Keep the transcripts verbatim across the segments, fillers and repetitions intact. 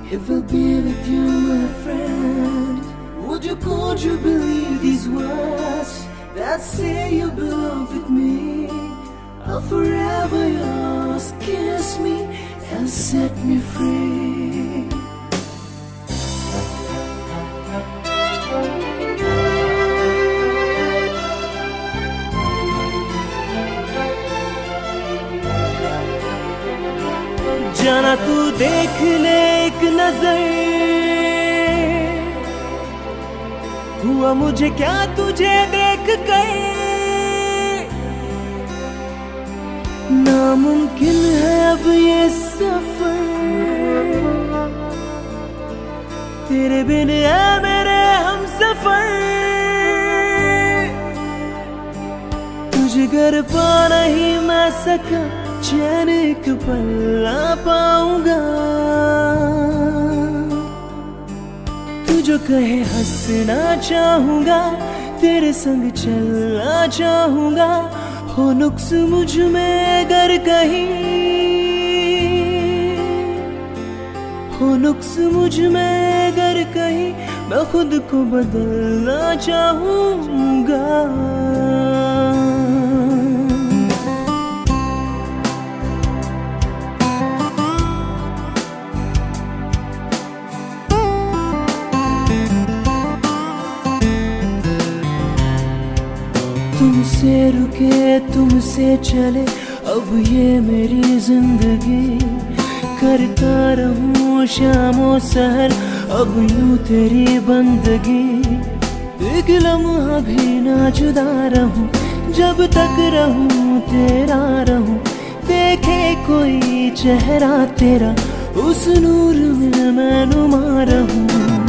if I'll be with you, my friend. Would you, could you believe these words that say you belong with me? I'll forever yours, kiss me and set me free. जाना तू देख ले एक नजर, हुआ मुझे क्या तुझे देख कर। नामुमकिन है अब ये सफर, तेरे बिन है मेरे हम सफर। तुझे घर पा नहीं मैं सका, चैन एक पल ना पाऊंगा। तू जो कहे हंसना चाहूंगा, तेरे संग चलना चाहूंगा। हो नुक्स मुझ में अगर कहीं, हो नुक्स मुझ में अगर कहीं, मैं खुद को बदलना चाहूंगा। तुमसे रुके तुमसे चले अब ये मेरी जिंदगी। करता रहूं शामों सहर अब यूं तेरी बंदगी। एक लम्हा भी ना जुदा रहूं, जब तक रहूं तेरा रहूं। देखे कोई चेहरा तेरा, उस नूर में मैं नुमा रहूं।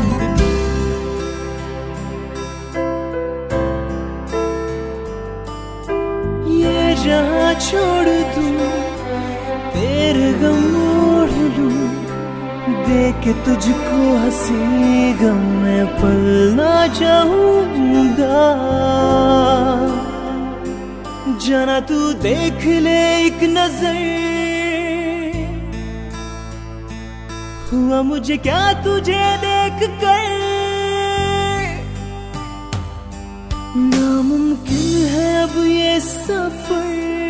जहाँ छोड़ दूं तेरे गम ओढ़ लूं, देख तुझको हंसी गम में पलना चाहूंगा। जाना तू देख ले एक नजर, हुआ मुझे क्या तुझे देख कर। नामुमकिन है अब ये सफर,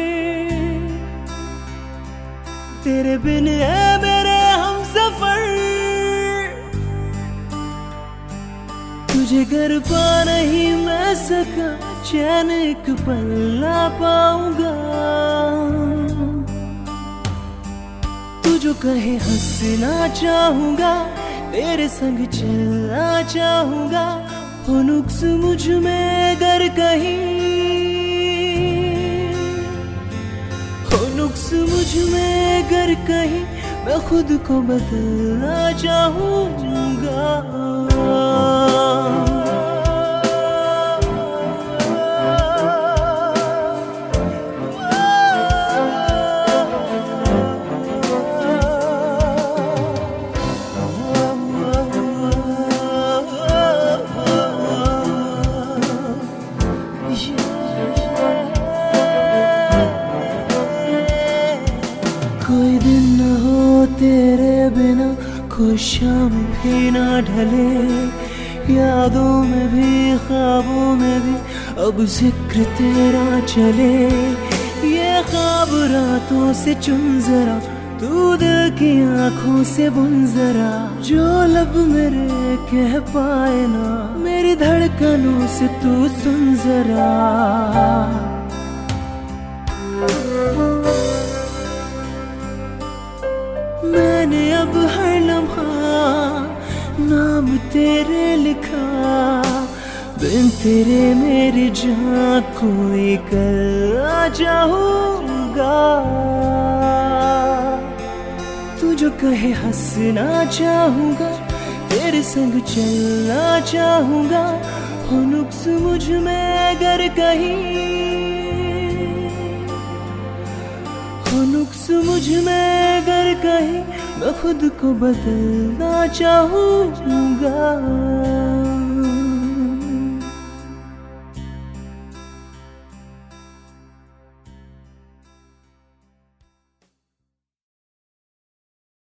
तेरे बिन है मेरे हम सफर। तुझे घर पा नहीं मैं सका, चैन एक पल ना पाऊंगा। तू जो कहे हंसना चाहूंगा, तेरे संग चलना चाहूंगा। हो नुक्स मुझ में अगर कहीं, हो नुक्स मुझ में अगर कहीं, मैं खुद को बदलना चाहूंगा। कोई दिन न हो तेरे बिना, कोई शाम भी ना ढले। यादों में भी ख्वाबों में भी अब जिक्र तेरा चले। ये ख्वाब रातों से चुन जरा, तू दिल की आंखों से बुन जरा। जो लब मेरे कह पाए ना, मेरी धड़कनों से तू सुन जरा। मैंने अब हर लम्हा नाम तेरे लिखा। बिन तेरे मेरी जान कोई कल ना चाहूंगा। तू जो कहे हंसना चाहूंगा, तेरे संग चलना चाहूंगा। हो नुक्स मुझ में अगर कहीं, हो नुक्स मुझ में अगर कहीं, मैं खुद को बदलना चाहूंगा।